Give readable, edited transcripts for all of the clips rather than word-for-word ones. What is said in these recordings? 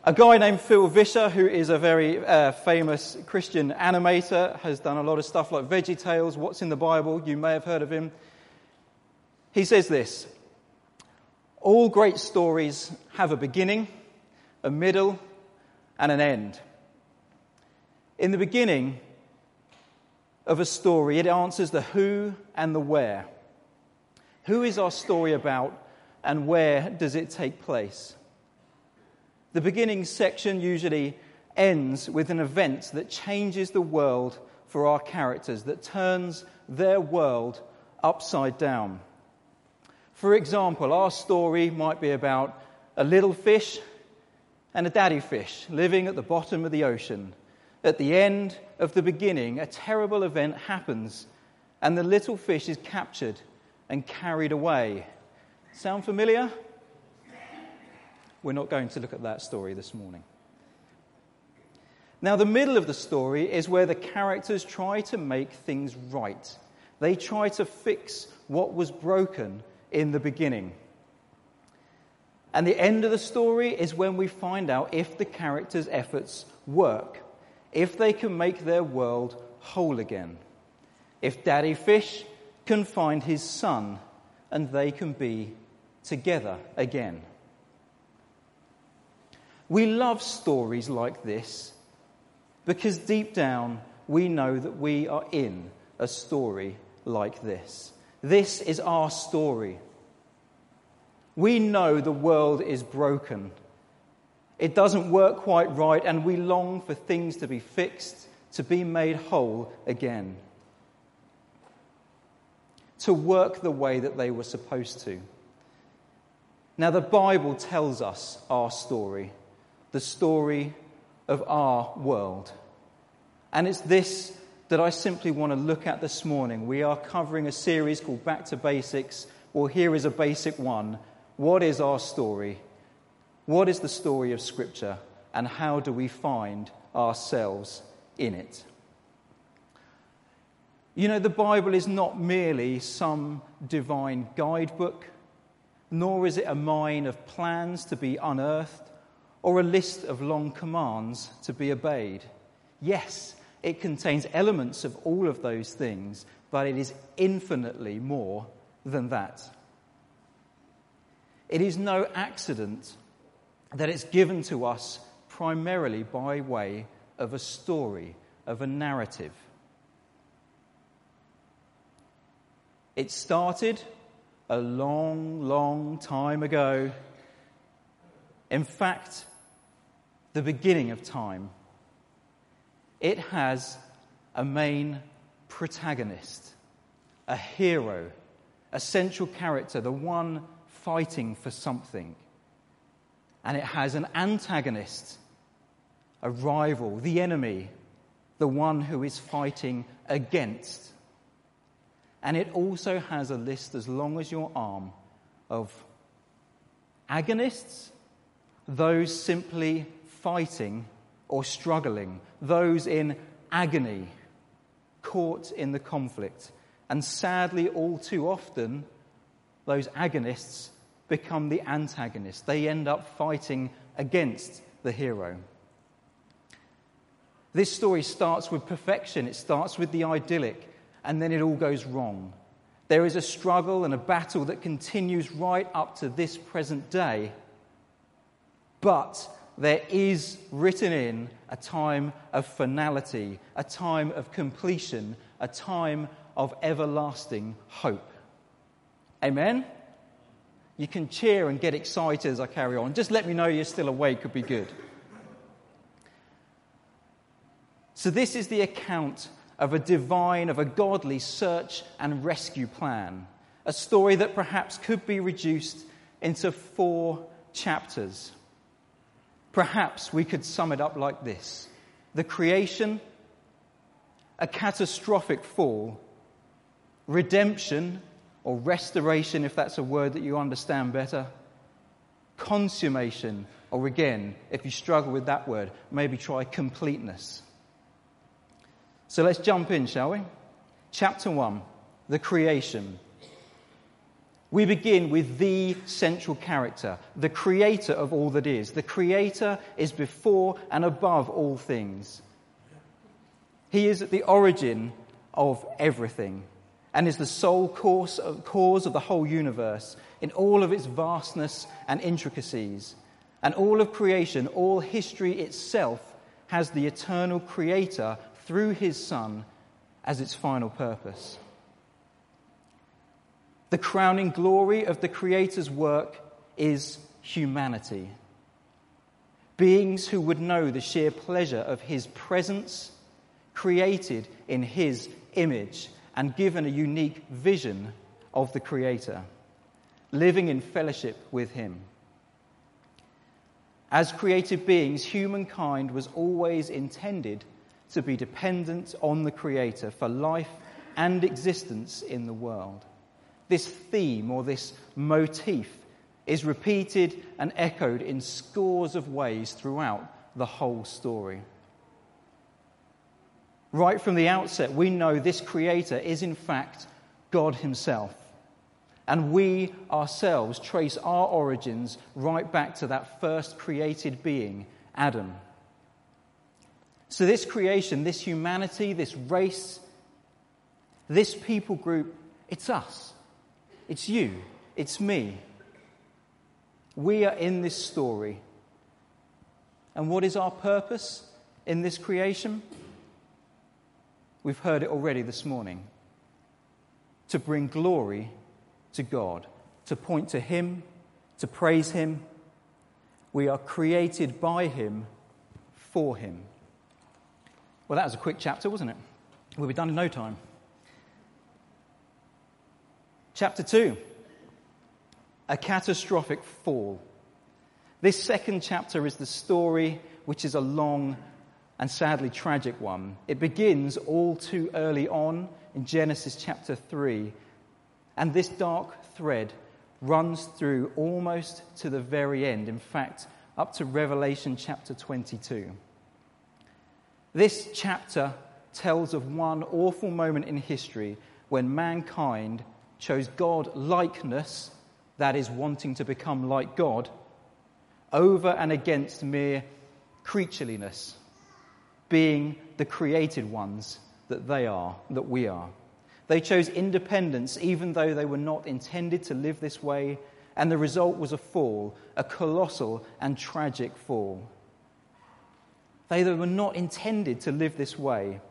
A guy named Phil Vischer, who is a very famous Christian animator, has done a lot of stuff like VeggieTales, What's in the Bible, you may have heard of him. He says this: all great stories have a beginning, a middle, and an end. In the beginning of a story, it answers the who and the where. Who is our story about, and where does it take place? The beginning section usually ends with an event that changes the world for our characters, that turns their world upside down. For example, our story might be about a little fish and a daddy fish living at the bottom of the ocean. At the end of the beginning, a terrible event happens and the little fish is captured and carried away. Sound familiar? We're not going to look at that story this morning. Now, the middle of the story is where the characters try to make things right. They try to fix what was broken in the beginning. And the end of the story is when we find out if the characters' efforts work, if they can make their world whole again, if Daddy Fish can find his son and they can be together again. We love stories like this because deep down we know that we are in a story like this. This is our story. We know the world is broken. It doesn't work quite right, and we long for things to be fixed, to be made whole again, to work the way that they were supposed to. Now, the Bible tells us our story, the story of our world. And it's this that I simply want to look at this morning. We are covering a series called Back to Basics. Well, here is a basic one. What is our story? What is the story of Scripture? And how do we find ourselves in it? You know, the Bible is not merely some divine guidebook, nor is it a mine of plans to be unearthed, or a list of long commands to be obeyed. Yes, it contains elements of all of those things, but it is infinitely more than that. It is no accident that it's given to us primarily by way of a story, of a narrative. It started a long, long time ago. In fact, the beginning of time. It has a main protagonist, a hero, a central character, the one fighting for something. And it has an antagonist, a rival, the enemy, the one who is fighting against. And it also has a list as long as your arm of agonists, those simply fighting or struggling, those in agony, caught in the conflict. And sadly, all too often, those agonists become the antagonists. They end up fighting against the hero. This story starts with perfection. It starts with the idyllic, and then it all goes wrong. There is a struggle and a battle that continues right up to this present day. But there is written in a time of finality, a time of completion, a time of everlasting hope. Amen? You can cheer and get excited as I carry on. Just let me know you're still awake, could be good. So this is the account of a divine, of a godly search and rescue plan. A story that perhaps could be reduced into 4 chapters. Perhaps we could sum it up like this: the creation, a catastrophic fall, redemption, or restoration, if that's a word that you understand better, consummation, or again, if you struggle with that word, maybe try completeness. So let's jump in, shall we? Chapter 1, the creation. We begin with the central character, the creator of all that is. The creator is before and above all things. He is at the origin of everything and is the sole cause of the whole universe in all of its vastness and intricacies. And all of creation, all history itself, has the eternal creator through his Son as its final purpose. The crowning glory of the Creator's work is humanity. Beings who would know the sheer pleasure of his presence, created in his image and given a unique vision of the Creator, living in fellowship with him. As created beings, humankind was always intended to be dependent on the Creator for life and existence in the world. This theme or this motif is repeated and echoed in scores of ways throughout the whole story. Right from the outset, we know this Creator is in fact God himself. And we ourselves trace our origins right back to that first created being, Adam. So this creation, this humanity, this race, this people group, it's us. It's you. It's me. We are in this story. And what is our purpose in this creation? We've heard it already this morning. To bring glory to God, to point to him, to praise him. We are created by him, for him. Well, that was a quick chapter, wasn't it? We'll be done in no time. Chapter 2, a catastrophic fall. This second chapter is the story, which is a long and sadly tragic one. It begins all too early on in Genesis chapter 3, and this dark thread runs through almost to the very end, in fact, up to Revelation chapter 22. This chapter tells of one awful moment in history when mankind chose God-likeness, that is, wanting to become like God, over and against mere creatureliness, being the created ones that they are, that we are. They chose independence even though they were not intended to live this way, and the result was a fall, a colossal and tragic fall. They were not intended to live this way.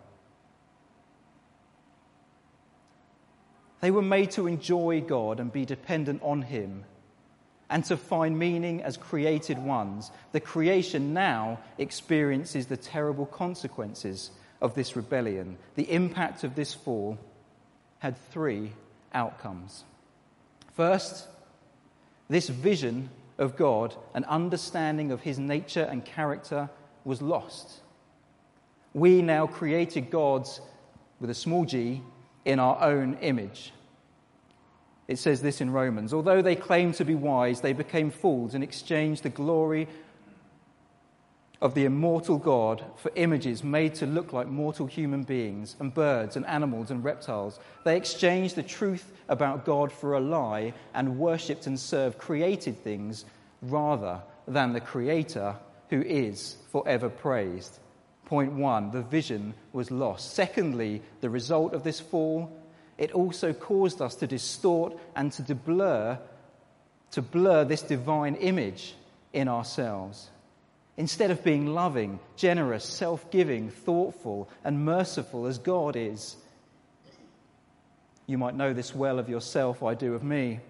They were made to enjoy God and be dependent on him and to find meaning as created ones. The creation now experiences the terrible consequences of this rebellion. The impact of this fall had three outcomes. First, this vision of God, an understanding of his nature and character, was lost. We now created gods with a small g in our own image. It says this in Romans. Although they claimed to be wise, they became fools and exchanged the glory of the immortal God for images made to look like mortal human beings and birds and animals and reptiles. They exchanged the truth about God for a lie and worshipped and served created things rather than the Creator who is forever praised. Point one, the vision was lost. Secondly, the result of this fall, it also caused us to distort and to blur this divine image in ourselves. Instead of being loving, generous, self-giving, thoughtful, and merciful as God is. You might know this well of yourself, I do of me.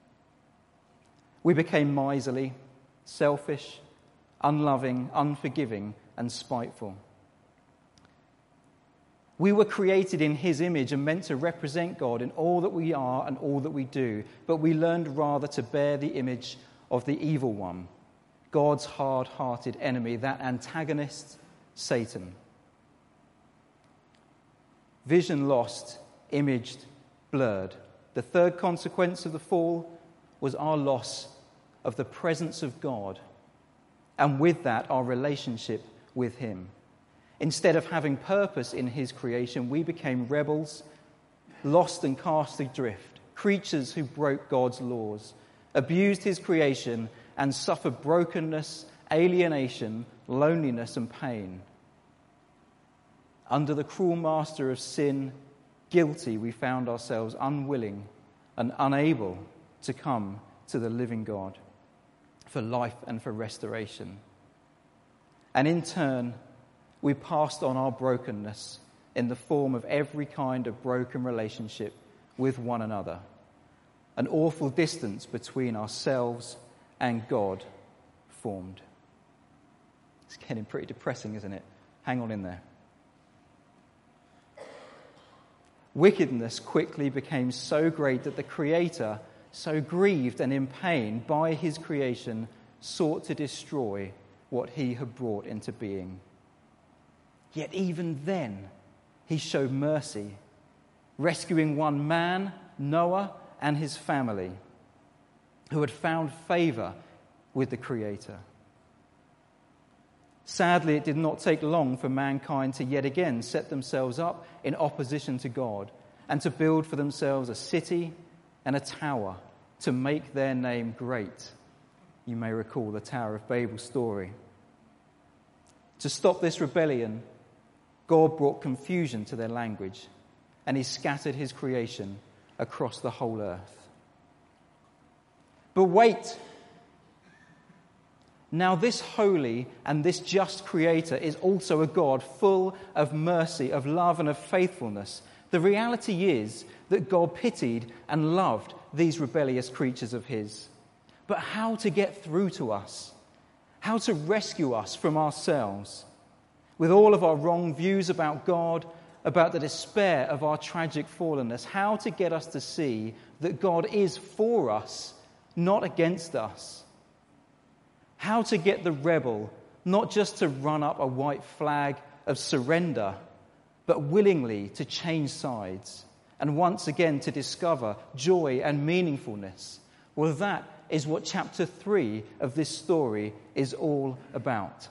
We became miserly, selfish, unloving, unforgiving, and spiteful. We were created in his image and meant to represent God in all that we are and all that we do, but we learned rather to bear the image of the evil one, God's hard-hearted enemy, that antagonist, Satan. Vision lost, imaged, blurred. The third consequence of the fall was our loss of the presence of God, and with that, our relationship with him. Instead of having purpose in his creation, we became rebels, lost and cast adrift, creatures who broke God's laws, abused his creation, and suffered brokenness, alienation, loneliness, and pain. Under the cruel master of sin, guilty, we found ourselves unwilling and unable to come to the living God for life and for restoration. And in turn, we passed on our brokenness in the form of every kind of broken relationship with one another. An awful distance between ourselves and God formed. It's getting pretty depressing, isn't it? Hang on in there. Wickedness quickly became so great that the Creator, so grieved and in pain by his creation, sought to destroy what he had brought into being. Yet even then, he showed mercy, rescuing one man, Noah, and his family, who had found favor with the Creator. Sadly, it did not take long for mankind to yet again set themselves up in opposition to God and to build for themselves a city and a tower to make their name great. You may recall the Tower of Babel story. To stop this rebellion, God brought confusion to their language, and he scattered his creation across the whole earth. But wait! Now this holy and this just Creator is also a God full of mercy, of love, and of faithfulness. The reality is that God pitied and loved these rebellious creatures of his. But how to get through to us? How to rescue us from ourselves? With all of our wrong views about God, about the despair of our tragic fallenness, how to get us to see that God is for us, not against us? How to get the rebel not just to run up a white flag of surrender, but willingly to change sides and once again to discover joy and meaningfulness? Well, that is what chapter 3 of this story is all about.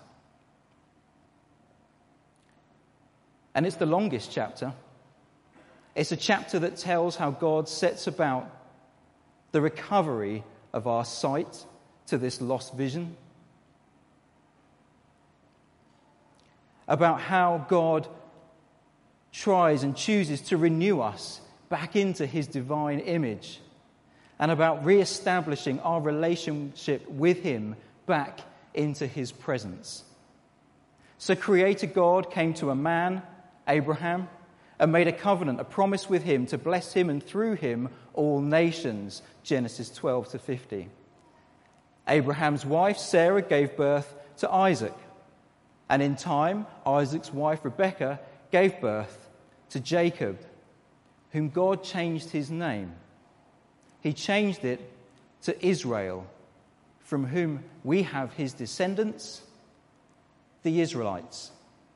And it's the longest chapter. It's a chapter that tells how God sets about the recovery of our sight to this lost vision, about how God tries and chooses to renew us back into his divine image, and about re-establishing our relationship with him back into his presence. So Creator God came to a man, Abraham, and made a covenant, a promise with him to bless him and through him all nations, Genesis 12-50. Abraham's wife, Sarah, gave birth to Isaac. And in time, Isaac's wife, Rebekah, gave birth to Jacob, whom God changed his name. He changed it to Israel, from whom we have his descendants, the Israelites.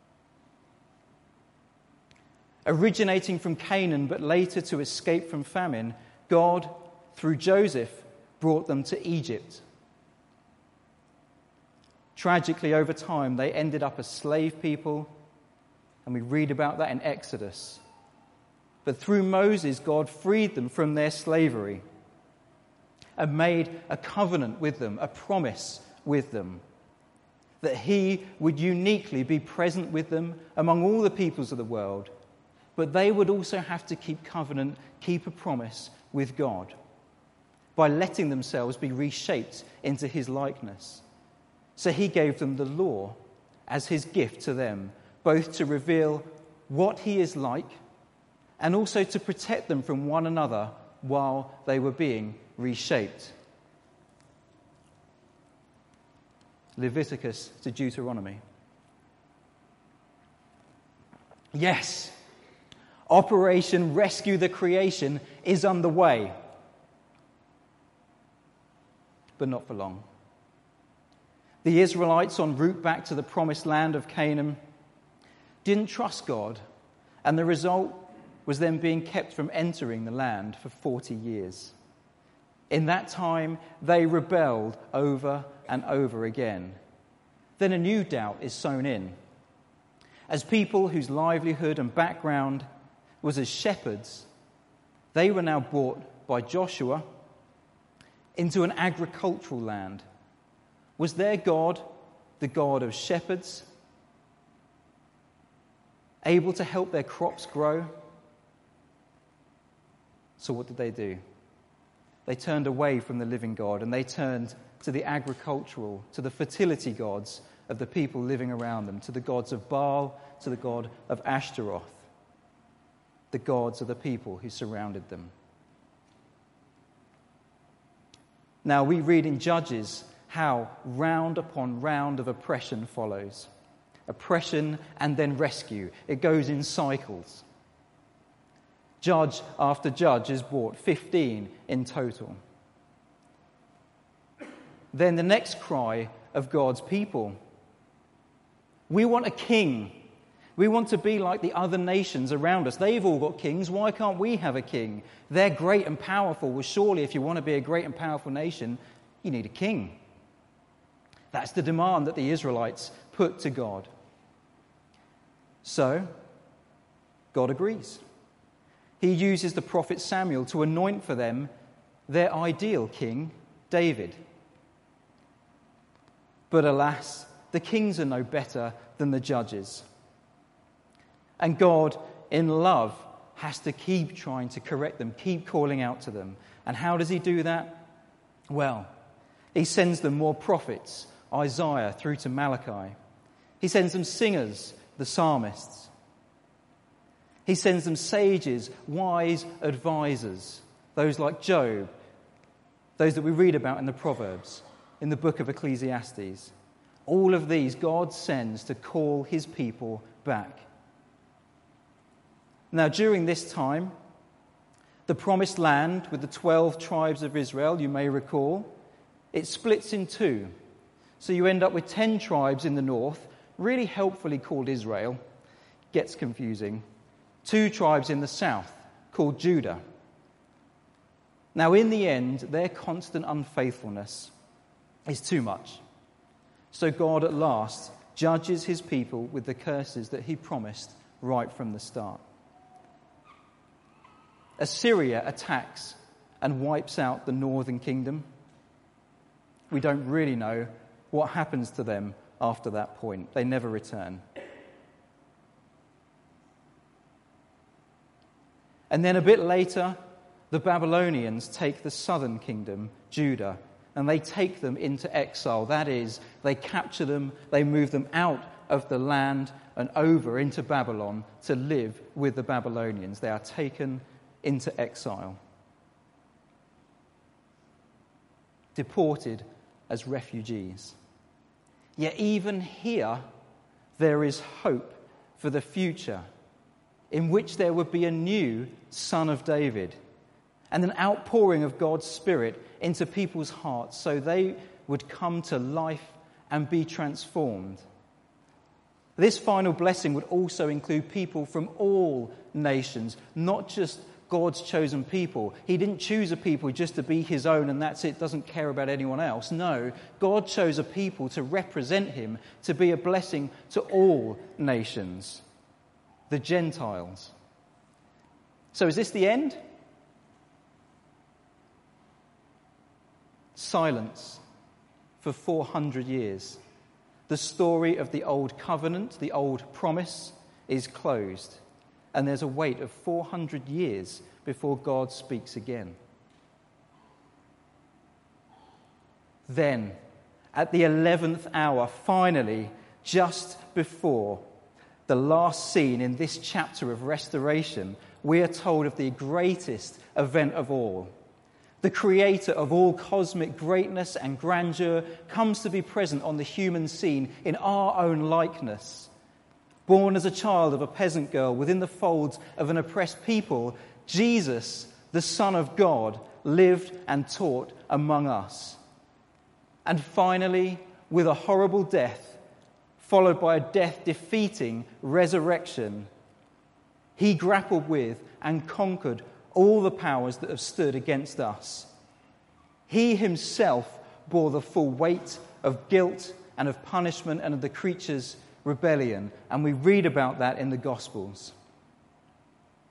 Originating from Canaan, but later to escape from famine, God, through Joseph, brought them to Egypt. Tragically, over time, they ended up as slave people, and we read about that in Exodus. But through Moses, God freed them from their slavery and made a covenant with them, a promise with them, that he would uniquely be present with them among all the peoples of the world, but they would also have to keep covenant, keep a promise with God by letting themselves be reshaped into his likeness. So he gave them the law as his gift to them, both to reveal what he is like and also to protect them from one another while they were being reshaped. Leviticus to Deuteronomy. Yes, Operation Rescue the Creation is underway, but not for long. The Israelites, en route back to the promised land of Canaan, didn't trust God, and the result was them being kept from entering the land for 40 years. In that time, they rebelled over and over again. Then a new doubt is sown in. As people whose livelihood and background was as shepherds, they were now brought by Joshua into an agricultural land. Was their God the God of shepherds, able to help their crops grow? So what did they do? They turned away from the living God and they turned to the agricultural, to the fertility gods of the people living around them, to the gods of Baal, to the god of Ashtaroth, the gods of the people who surrounded them. Now we read in Judges how round upon round of oppression follows. Oppression and then rescue. It goes in cycles. Judge after judge is brought, 15 in total. Then the next cry of God's people. We want a king. We want to be like the other nations around us. They've all got kings. Why can't we have a king? They're great and powerful. Well, surely if you want to be a great and powerful nation, you need a king. That's the demand that the Israelites put to God. So, God agrees. He uses the prophet Samuel to anoint for them their ideal king, David. But alas, the kings are no better than the judges. And God, in love, has to keep trying to correct them, keep calling out to them. And how does he do that? Well, he sends them more prophets, Isaiah through to Malachi. He sends them singers, the psalmists. He sends them sages, wise advisors, those like Job, those that we read about in the Proverbs, in the book of Ecclesiastes. All of these God sends to call his people back. Now, during this time, the promised land with the 12 tribes of Israel, you may recall, it splits in two. So you end up with 10 tribes in the north, really helpfully called Israel. Gets confusing. 2 tribes in the south, called Judah. Now, in the end, their constant unfaithfulness is too much. So God at last judges his people with the curses that he promised right from the start. Assyria attacks and wipes out the northern kingdom. We don't really know what happens to them after that point. They never return. And then a bit later, the Babylonians take the southern kingdom, Judah, and they take them into exile. That is, they capture them, they move them out of the land and over into Babylon to live with the Babylonians. They are taken into exile, deported as refugees. Yet even here, there is hope for the future, in which there would be a new Son of David and an outpouring of God's Spirit into people's hearts so they would come to life and be transformed. This final blessing would also include people from all nations, not just God's chosen people. He didn't choose a people just to be his own and that's it, doesn't care about anyone else. No, God chose a people to represent him, to be a blessing to all nations, the Gentiles. So is this the end? Silence for 400 years. The story of the old covenant, the old promise, is closed. And there's a wait of 400 years before God speaks again. Then, at the 11th hour, finally, just before the last scene in this chapter of restoration, we are told of the greatest event of all. The creator of all cosmic greatness and grandeur comes to be present on the human scene in our own likeness. Born as a child of a peasant girl within the folds of an oppressed people, Jesus, the Son of God, lived and taught among us. And finally, with a horrible death, followed by a death-defeating resurrection, he grappled with and conquered all the powers that have stood against us. He himself bore the full weight of guilt and of punishment and of the creature's rebellion, and we read about that in the Gospels.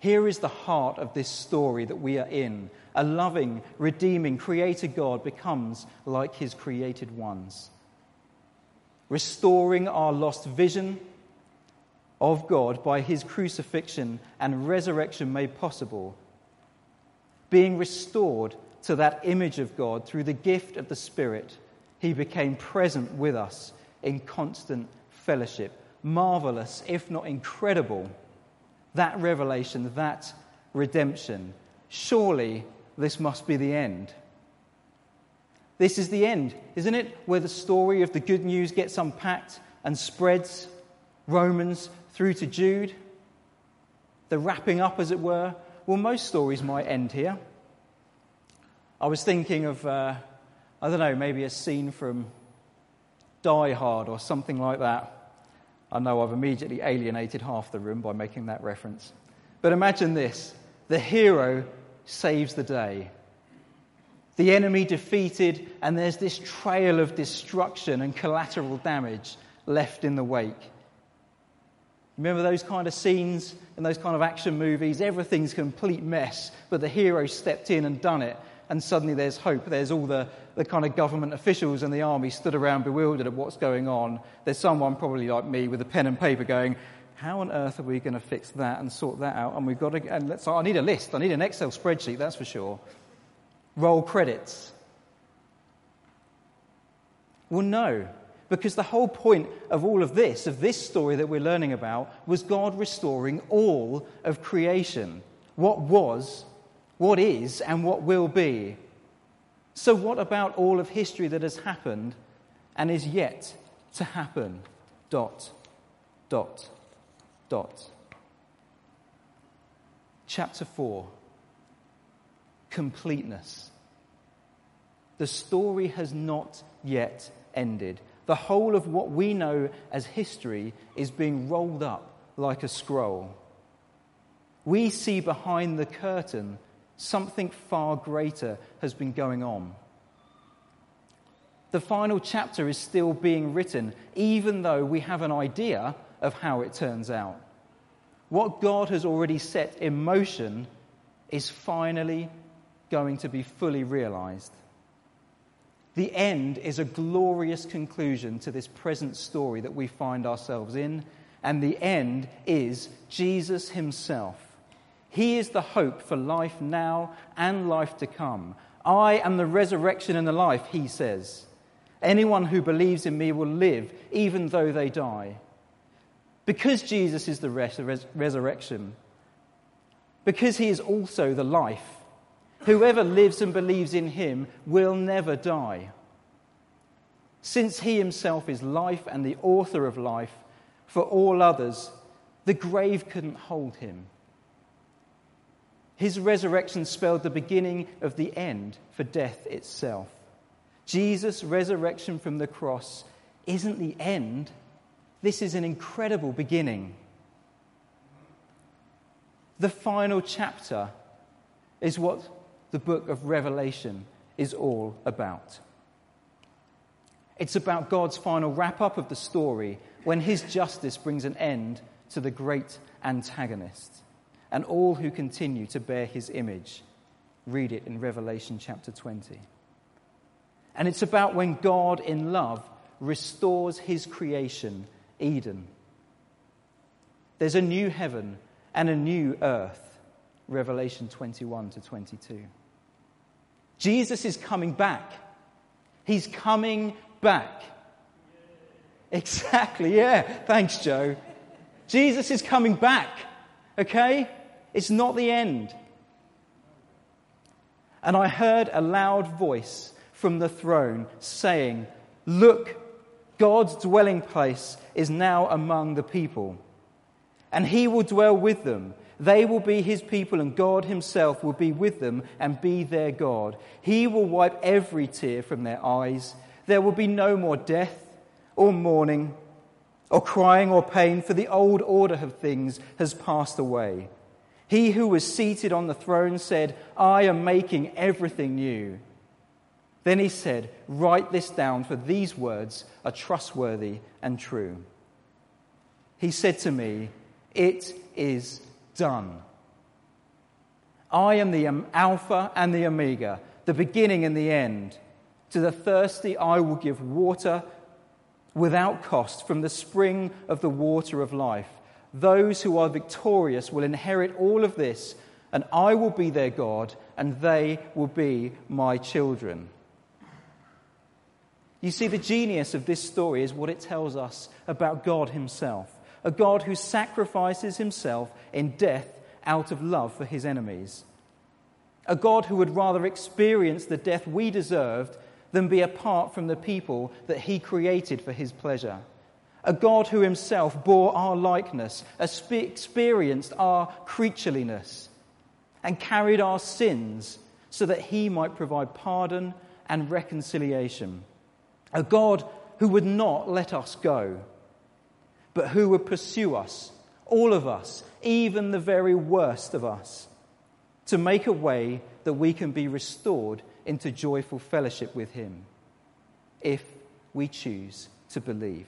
Here is the heart of this story that we are in. A loving, redeeming, creator God becomes like his created ones, restoring our lost vision of God by his crucifixion and resurrection made possible, being restored to that image of God through the gift of the Spirit. He became present with us in constant fellowship. Marvelous, if not incredible, that revelation, that redemption. Surely this must be the end. This is the end, isn't it? Where the story of the good news gets unpacked and spreads, Romans through to Jude, the wrapping up, as it were. Well, most stories might end here. I was thinking of, maybe a scene from Die Hard or something like that. I know I've immediately alienated half the room by making that reference. But imagine this. The hero saves the day. The enemy defeated, and there's this trail of destruction and collateral damage left in the wake. Remember those kind of scenes in those kind of action movies? Everything's a complete mess, but the hero stepped in and done it, and suddenly there's hope. There's all the kind of government officials and the army stood around bewildered at what's going on. There's someone probably like me with a pen and paper going, how on earth are we going to fix that and sort that out? And we've got to, and I need a list. I need an Excel spreadsheet, that's for sure. Roll credits. Well, no, because the whole point of all of this story that we're learning about, was God restoring all of creation. What was, what is, and what will be. So what about all of history that has happened and is yet to happen? ... Chapter 4. Completeness. The story has not yet ended. The whole of what we know as history is being rolled up like a scroll. We see behind the curtain something far greater has been going on. The final chapter is still being written, even though we have an idea of how it turns out. What God has already set in motion is finally going to be fully realized. The end is a glorious conclusion to this present story that we find ourselves in, and the end is Jesus himself. He is the hope for life now and life to come. I am the resurrection and the life, he says. Anyone who believes in me will live even though they die. Because Jesus is the resurrection, because he is also the life, whoever lives and believes in him will never die. Since he himself is life and the author of life, for all others, the grave couldn't hold him. His resurrection spelled the beginning of the end for death itself. Jesus' resurrection from the cross isn't the end. This is an incredible beginning. The final chapter is what the book of Revelation is all about. It's about God's final wrap-up of the story when his justice brings an end to the great antagonist and all who continue to bear his image. Read it in Revelation chapter 20. And it's about when God in love restores his creation, Eden. There's a new heaven and a new earth. Revelation 21 to 22. Jesus is coming back. He's coming back. Exactly, yeah. Thanks, Joe. Jesus is coming back. Okay? It's not the end. And I heard a loud voice from the throne saying, "Look, God's dwelling place is now among the people, and he will dwell with them. They will be his people, and God himself will be with them and be their God. He will wipe every tear from their eyes. There will be no more death or mourning or crying or pain, for the old order of things has passed away." He who was seated on the throne said, "I am making everything new." Then he said, "Write this down, for these words are trustworthy and true." He said to me, "It is done." I am the Alpha and the Omega, the beginning and the end. To the thirsty I will give water without cost from the spring of the water of life. Those who are victorious will inherit all of this, and I will be their God, and they will be my children. You see, the genius of this story is what it tells us about God himself, a God who sacrifices himself in death out of love for his enemies, a God who would rather experience the death we deserved than be apart from the people that he created for his pleasure, a God who himself bore our likeness, experienced our creatureliness, and carried our sins so that he might provide pardon and reconciliation. A God who would not let us go, but who would pursue us, all of us, even the very worst of us, to make a way that we can be restored into joyful fellowship with him, if we choose to believe.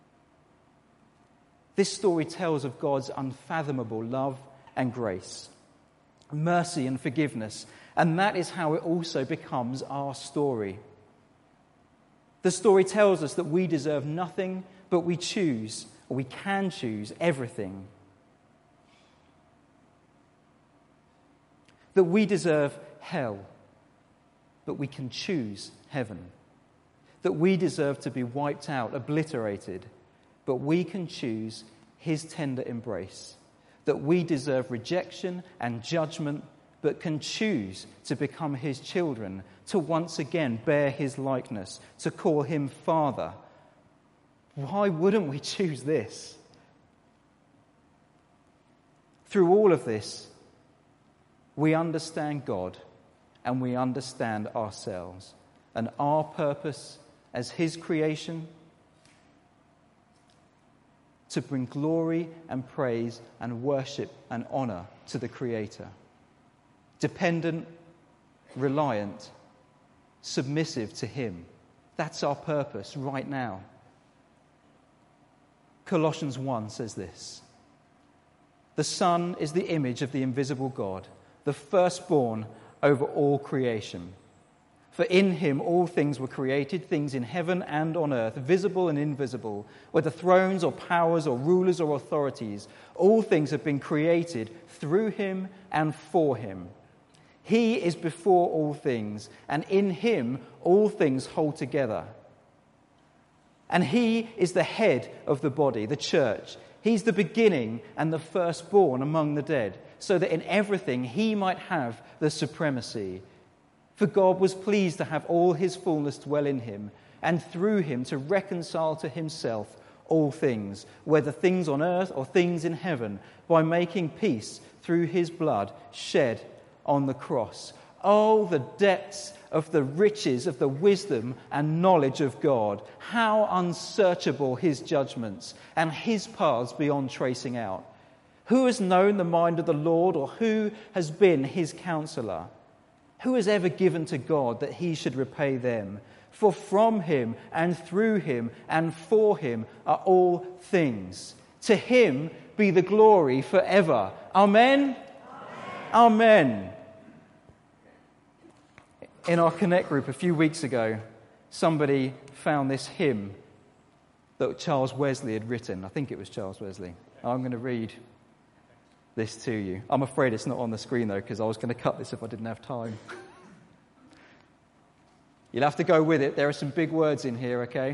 This story tells of God's unfathomable love and grace, mercy and forgiveness, and that is how it also becomes our story. The story tells us that we deserve nothing, but we choose, or we can choose, everything. That we deserve hell, but we can choose heaven. That we deserve to be wiped out, obliterated, but we can choose his tender embrace. That we deserve rejection and judgment, but can choose to become his children, to once again bear his likeness, to call him Father. Why wouldn't we choose this? Through all of this, we understand God and we understand ourselves and our purpose as his creation to bring glory and praise and worship and honor to the Creator. Dependent, reliant, submissive to him. That's our purpose right now. Colossians 1 says this: "The Son is the image of the invisible God, the firstborn over all creation. For in him all things were created, things in heaven and on earth, visible and invisible, whether thrones or powers or rulers or authorities. All things have been created through him and for him. He is before all things, and in him all things hold together. And he is the head of the body, the church. He's the beginning and the firstborn among the dead, so that in everything he might have the supremacy. For God was pleased to have all his fullness dwell in him, and through him to reconcile to himself all things, whether things on earth or things in heaven, by making peace through his blood shed on the cross." Oh, the depths of the riches of the wisdom and knowledge of God. How unsearchable his judgments and his paths beyond tracing out. Who has known the mind of the Lord, or who has been his counselor? Who has ever given to God that he should repay them? For from him and through him and for him are all things. To him be the glory forever. Amen? Amen. In our Connect group a few weeks ago, somebody found this hymn that Charles Wesley had written. I think it was Charles Wesley. I'm going to read this to you. I'm afraid it's not on the screen, though, because I was going to cut this if I didn't have time. You'll have to go with it. There are some big words in here, okay?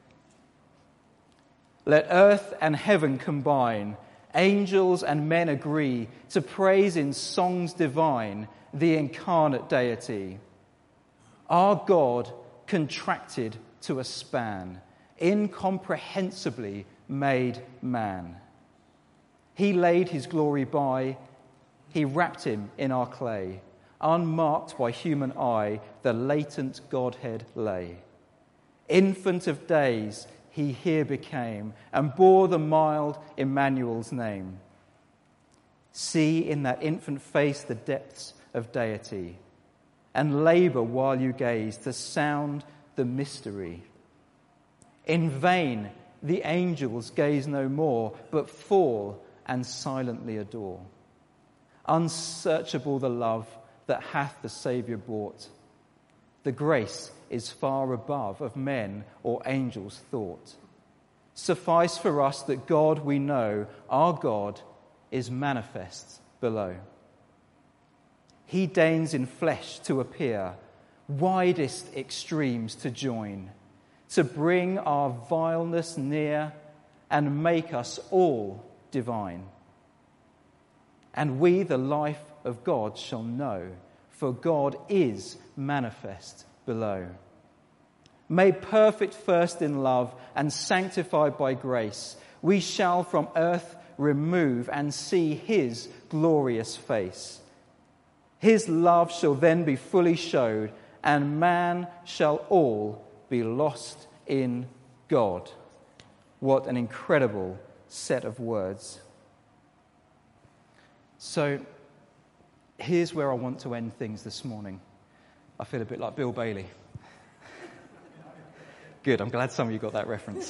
"Let earth and heaven combine, angels and men agree, to praise in songs divine the incarnate deity. Our God contracted to a span, incomprehensibly made man. He laid his glory by, he wrapped him in our clay. Unmarked by human eye, the latent Godhead lay. Infant of days, he here became, and bore the mild Emmanuel's name. See in that infant face the depths of deity, and labour while you gaze to sound the mystery. In vain the angels gaze no more, but fall and silently adore. Unsearchable the love that hath the Saviour brought. The grace is far above of men or angels' thought. Suffice for us that God we know, our God, is manifest below. He deigns in flesh to appear, widest extremes to join, to bring our vileness near and make us all divine. And we the life of God shall know, for God is manifest below. Made perfect first in love and sanctified by grace, we shall from earth remove and see his glorious face. His love shall then be fully showed, and man shall all be lost in God. What an incredible set of words. So, here's where I want to end things this morning. I feel a bit like Bill Bailey. Good, I'm glad some of you got that reference.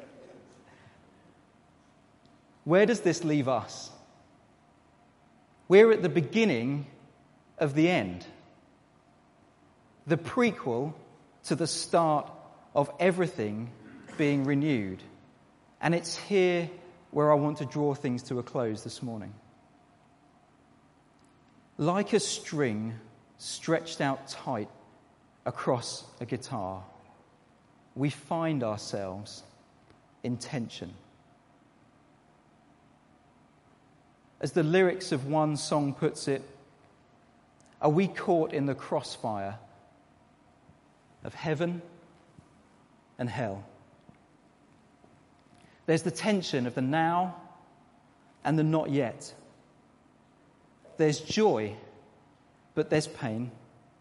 Where does this leave us? We're at the beginning of the end. The prequel to the start of everything being renewed. And it's here where I want to draw things to a close this morning. Like a string stretched out tight across a guitar, we find ourselves in tension. As the lyrics of one song puts it, are we caught in the crossfire of heaven and hell? There's the tension of the now and the not yet. There's joy, but there's pain.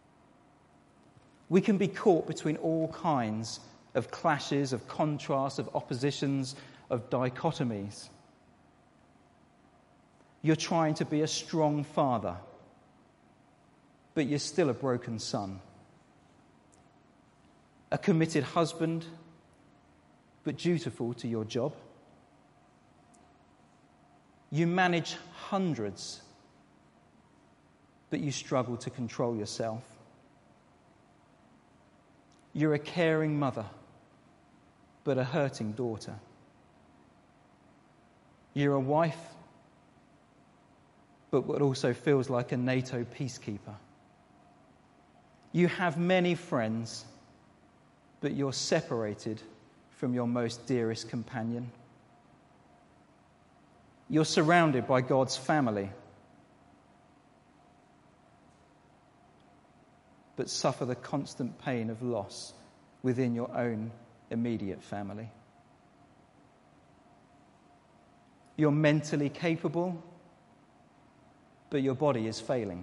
We can be caught between all kinds of clashes, of contrasts, of oppositions, of dichotomies. You're trying to be a strong father, but you're still a broken son. A committed husband, but dutiful to your job. You manage hundreds, but you struggle to control yourself. You're a caring mother, but a hurting daughter. You're a wife, but what also feels like a NATO peacekeeper. You have many friends, but you're separated from your most dearest companion. You're surrounded by God's family, but suffer the constant pain of loss within your own immediate family. You're mentally capable, but your body is failing.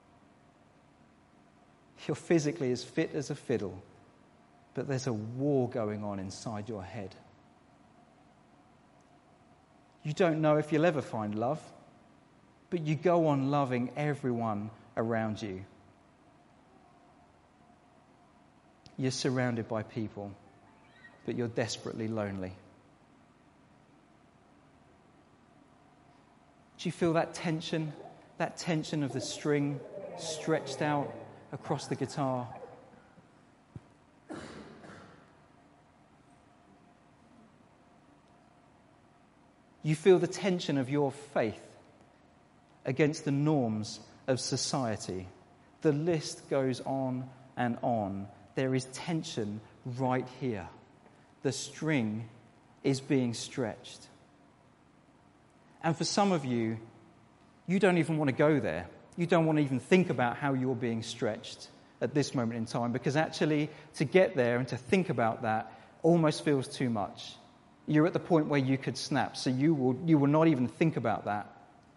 You're physically as fit as a fiddle, but there's a war going on inside your head. You don't know if you'll ever find love, but you go on loving everyone around you. You're surrounded by people, but you're desperately lonely. Do you feel that tension? That tension of the string stretched out across the guitar? You feel the tension of your faith against the norms of society. The list goes on and on. There is tension right here. The string is being stretched. And for some of you, you don't even want to go there. You don't want to even think about how you're being stretched at this moment in time, because actually to get there and to think about that almost feels too much. You're at the point where you could snap, so you will not even think about that.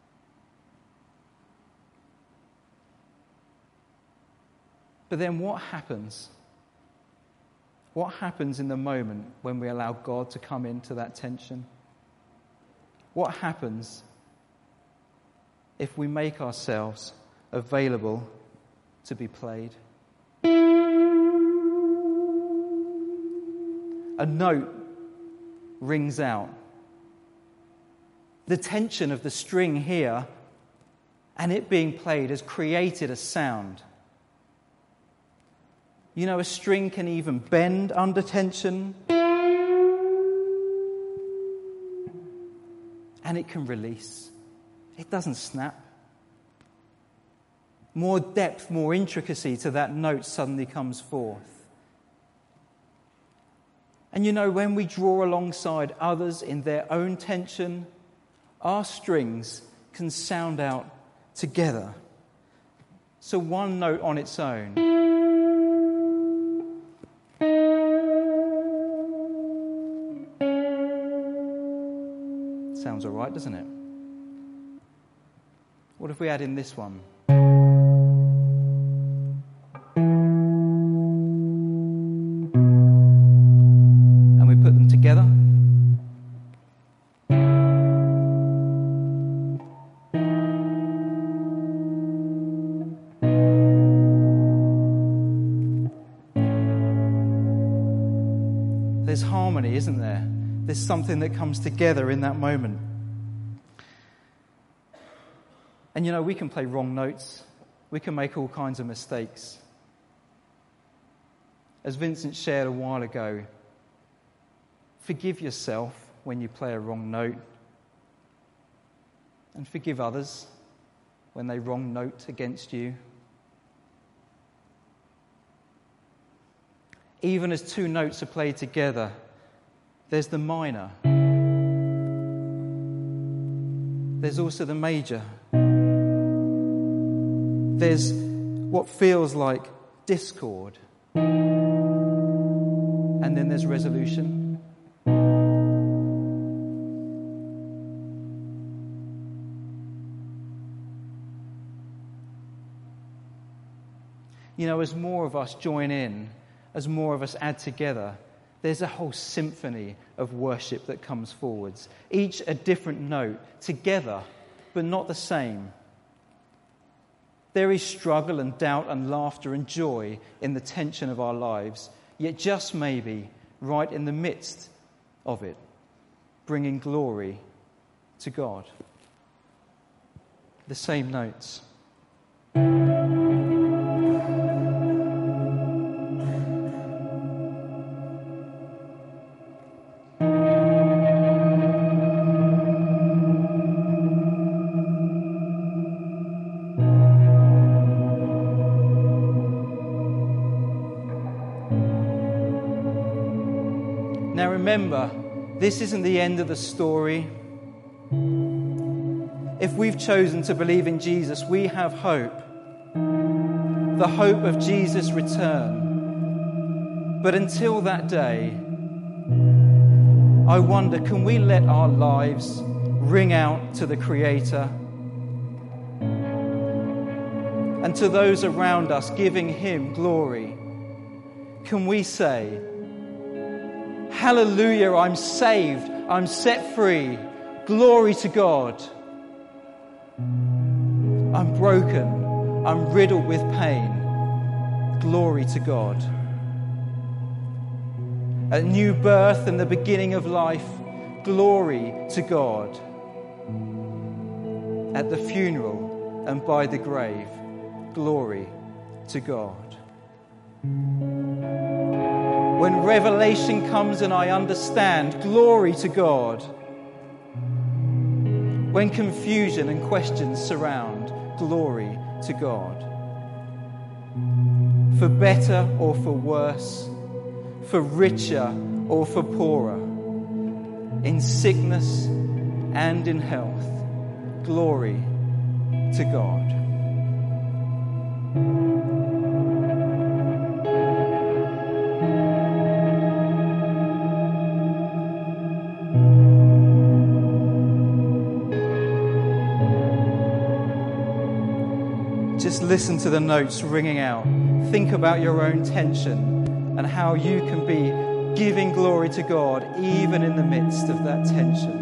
But then what happens? What happens in the moment when we allow God to come into that tension? What happens if we make ourselves available to be played? A note rings out. The tension of the string here, and it being played has created a sound. You know, a string can even bend under tension, and it can release. It doesn't snap. More depth, more intricacy to that note suddenly comes forth. And you know, when we draw alongside others in their own tension, our strings can sound out together. So one note on its own sounds all right, doesn't it? What if we add in this one? And we put them together? There's harmony, isn't there? There's something that comes together in that moment. And you know, we can play wrong notes. We can make all kinds of mistakes. As Vincent shared a while ago, forgive yourself when you play a wrong note. And forgive others when they wrong note against you. Even as two notes are played together, there's the minor. There's also the major. There's what feels like discord. And then there's resolution. You know, as more of us join in, as more of us add together, there's a whole symphony of worship that comes forwards. Each a different note, together, but not the same. There is struggle and doubt and laughter and joy in the tension of our lives, yet just maybe right in the midst of it, bringing glory to God. The same notes. Remember, this isn't the end of the story. If we've chosen to believe in Jesus, we have hope. The hope of Jesus' return. But until that day, I wonder, can we let our lives ring out to the Creator? And to those around us, giving Him glory? Can we say, hallelujah, I'm saved, I'm set free, glory to God. I'm broken, I'm riddled with pain, glory to God. At new birth and the beginning of life, glory to God. At the funeral and by the grave, glory to God. When revelation comes and I understand, glory to God. When confusion and questions surround, glory to God. For better or for worse, for richer or for poorer, in sickness and in health, glory to God. Just listen to the notes ringing out. Think about your own tension and how you can be giving glory to God even in the midst of that tension.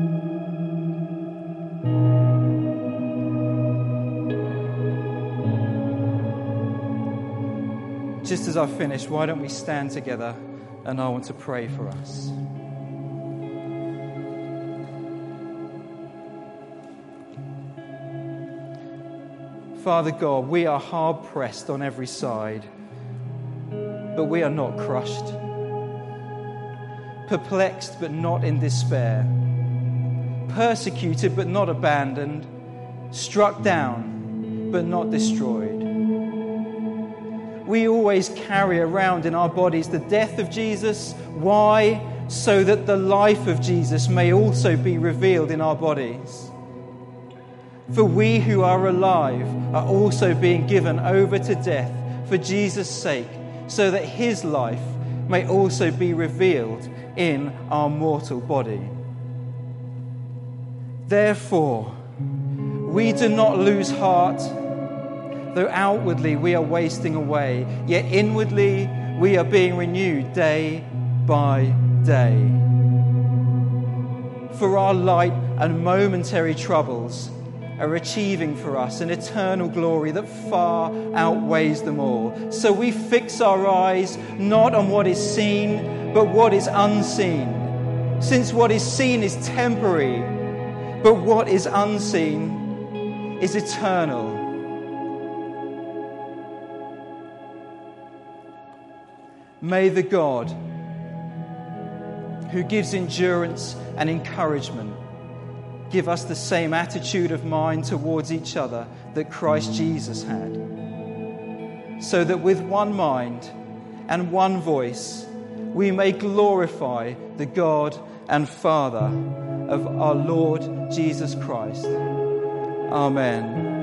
Just as I finish, why don't we stand together and I want to pray for us. Father God, we are hard pressed on every side, but we are not crushed. Perplexed, but not in despair. Persecuted, but not abandoned. Struck down, but not destroyed. We always carry around in our bodies the death of Jesus. Why? So that the life of Jesus may also be revealed in our bodies. For we who are alive are also being given over to death for Jesus' sake, so that his life may also be revealed in our mortal body. Therefore, we do not lose heart. Though outwardly we are wasting away, yet inwardly we are being renewed day by day. For our light and momentary troubles are achieving for us an eternal glory that far outweighs them all. So we fix our eyes not on what is seen, but what is unseen. Since what is seen is temporary, but what is unseen is eternal. May the God who gives endurance and encouragement give us the same attitude of mind towards each other that Christ Jesus had, so that with one mind and one voice we may glorify the God and Father of our Lord Jesus Christ. Amen.